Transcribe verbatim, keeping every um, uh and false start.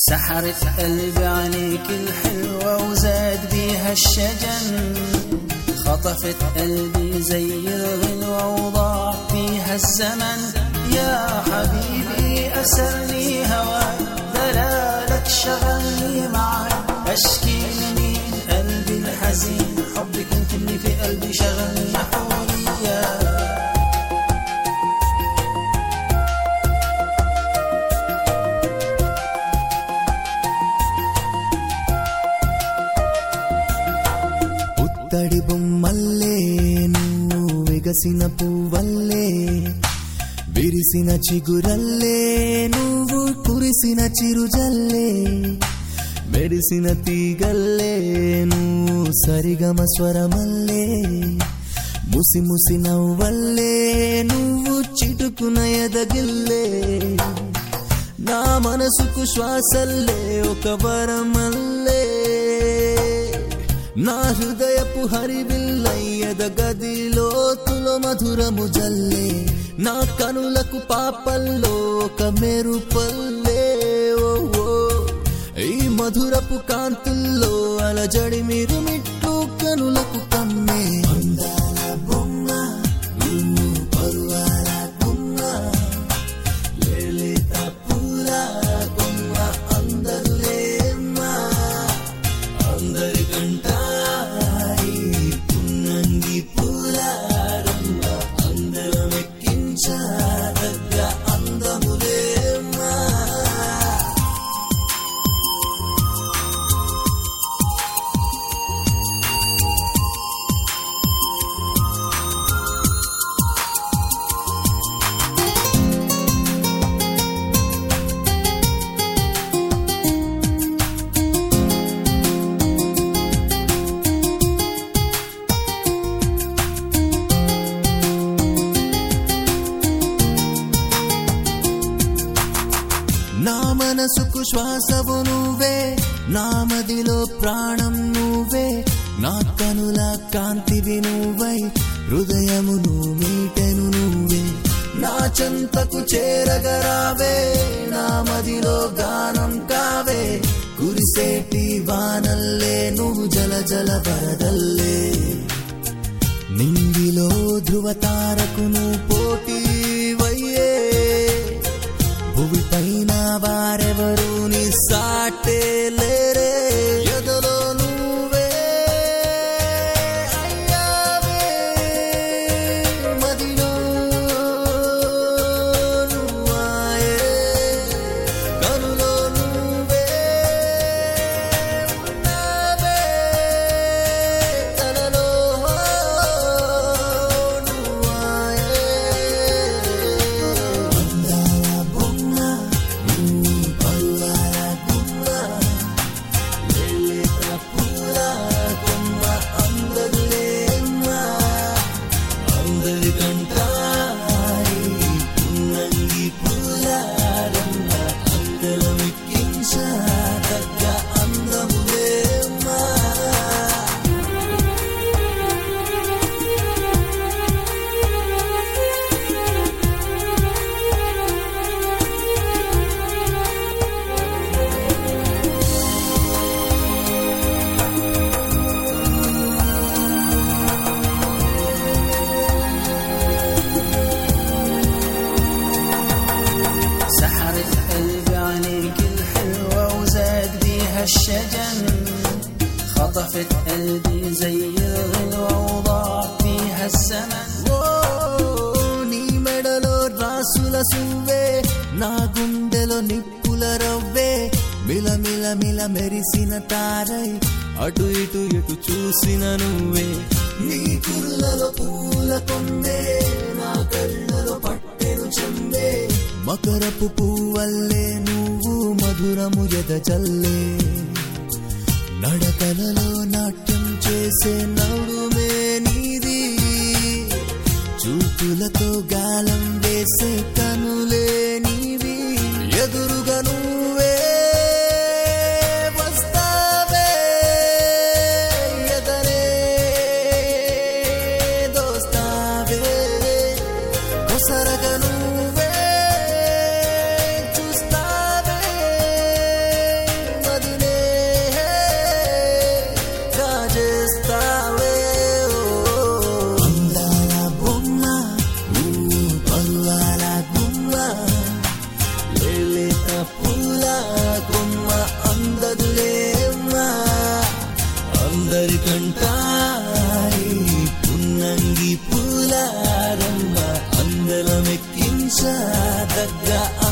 سحرت قلبي عليك الحلوة وزاد بيها الشجن، خطفت قلبي زي الغلوة وضاع فيها الزمن. يا حبيبي أسرني هواك، دلالك شغلني معاك، أشكي لمين قلبي الحزين، حبك انت اللي في قلبي شغلني يا حورية. తడి బొమ్మల్లే నువ్వు విగసిన పువ్వల్లే, విరిసిన చిగురల్లే నువ్వు కురిసిన చిరుజల్లే, మెరిసిన తీగల్లే నువ్వు సరిగమ స్వరమల్లే, ముసి ముసి నవ్వల్లే నువ్వు చిటుకున ఎదగిల్లే, నా మనసుకు శ్వాసల్లే ఒక వరమల్లే, నా హృదయపు హరివిల్లయ్యద గదిలో తుల మధురము జల్లే, నా కనులకు పాపల్లో ఒక మెరుపల్లే. ఓ ఈ మధురపు కాంతుల్లో అలజడి మీరు మిట్లు కనులకు కమ్మే. అందాల బొమ్మ నువ్వు పరువాల బొమ్మ, లేలేత పూల బొమ్మ అందరు లేమ్మా, అందరికంట నా మనసుకు శ్వాసవు నువ్వే, నా మదిలో ప్రాణం నువ్వే, నా కనుల కాంతివి నువ్వై, హృదయమును మీటెను నువ్వే, నా చెంతకు చేరగరావే, నా మదిలో గానం కావే, కురిసేటి వానల్లే నువ్వు జల జల వరదల్లే, నింగిలో ధృవతారకును పోటీ వయ్యే, భూమి పైన వారెవరు నీ సాటే లేరే, ఎదలో నువ్వే అయ్యావే, మదిలో నువ్వాయే, కనులో నువ్వే ఉన్నావే, తనలో నువ్వాయే. అందాల బొమ్మ నువ్వు పరువాల బొమ్మ, లేలేత పూల బొమ్మ అందరు లేమ్మా, అందరికంట పున్నంగి పూల రమ్మ, అందరమెక్కించదగ్గ అందము లేమ్మా. سحرت قلبي عليك الحلوة وزاد بيها الشجن، خطفت قلبي زي الغلوة وضاع فيها الزمن. ఓ నీ మెడలో రాసుల సువ్వే, నా గుండెలో నిప్పుల రవ్వే, మిల మిల మిల మెరిసిన తారై, అటు ఇటు ఎటు చూసిన నువ్వే, నీ కుర్లలో పూల కొందే, నా కళ్ళలో పట్టెను చెందే, మకరపు పువ్వల్లే నువ్వు మధురము ఎదజల్లే, నడకలలో నాట్యం చేసే నడుమే నీది, చూపులతో గాలం వేసే కనులే నీవి, ఎదురుగా నువ్వే వస్తావే, ఎదరే దోస్తావే, కొసరగా నువ్వే చూస్తావే, దగ్గ